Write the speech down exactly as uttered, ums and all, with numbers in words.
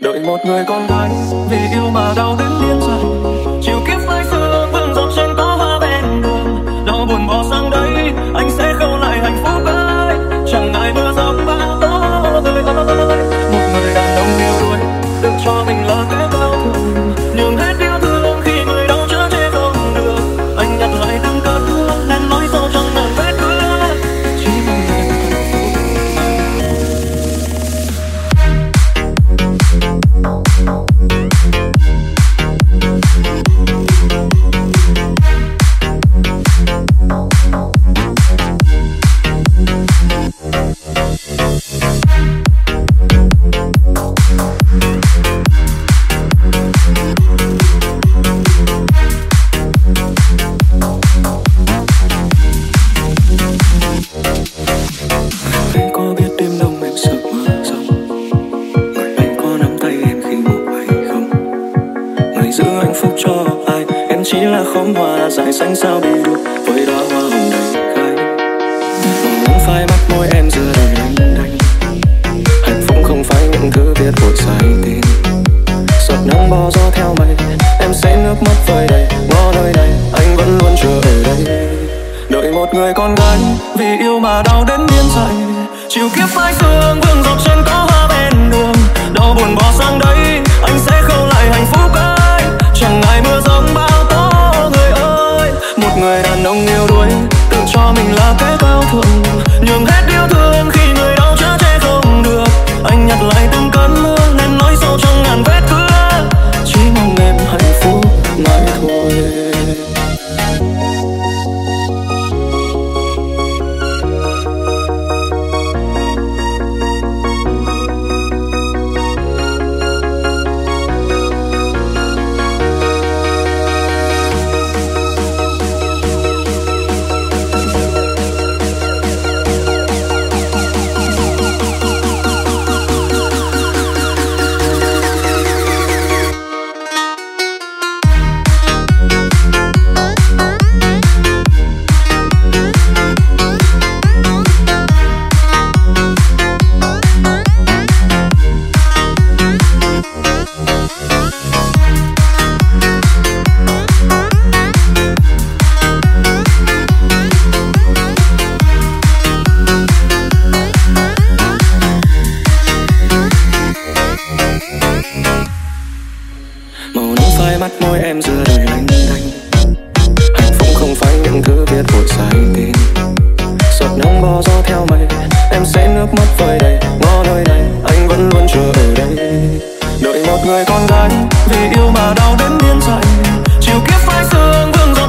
đợi một người con gái vì yêu mà đau đến điên dại. Chiều kiếp phai sương vương giọt trên có hoa bên đường, đau buồn bỏ sang đây anh sẽ khâu lại hạnh phúc ấy. Chẳng ngại mưa giông bão tố người ơi, một người đàn ông yêu đuối tự cho mình là kẻ cao thượng, nhường hết yêu thương khi người đau chữa chế không được. Anh nhặt lại từng cơn mưa nên nói sâu trong ngàn vết thương, chỉ mong em hạnh phúc. Anh có biết đêm đông em sợ mưa giông, người anh có nắm tay em khi ngủ hay không? Người giữ hạnh phúc cho ai, em chỉ là khóm hoa dại xanh sao đi được với đóa hoa hồng đầy gai. Màu nắng phai mắt môi em giữa đời lênh đênh, hạnh phúc không phải những thứ viết vội sai tên. Giọt nắng bò gió theo mây, em sẽ nước mắt vơi đầy ngõ nơi này, anh vẫn luôn chờ ở đây. Đợi một người con gái vì yêu mà đau đến điên dại. Chiều kiếp phai sương vương giọt trên có hoa bên đường, đau buồn bỏ sang đây anh sẽ khâu lại hạnh phúc ấy. Chẳng ngại mưa giông bão tố người ơi, một người đàn ông yêu đuối tự cho mình là kẻ cao thượng, nhường hết yêu thương khi người đau chữa chế không được. Anh nhặt lại từng cơn mưa nên nói sâu trong ngàn vết thương, chỉ mong em hạnh phúc mãi thôi. Màu nắng phai mắt môi em giữa đời lênh đênh, hạnh phúc không phải những thứ viết vội sai tên. Giọt nắng bò gió theo mây, em sẽ nước mắt vơi đầy ngõ nơi này, anh vẫn luôn chờ ở đây. Đợi một người con gái vì yêu mà đau đến điên dại. Chiều kiếp phai sương vương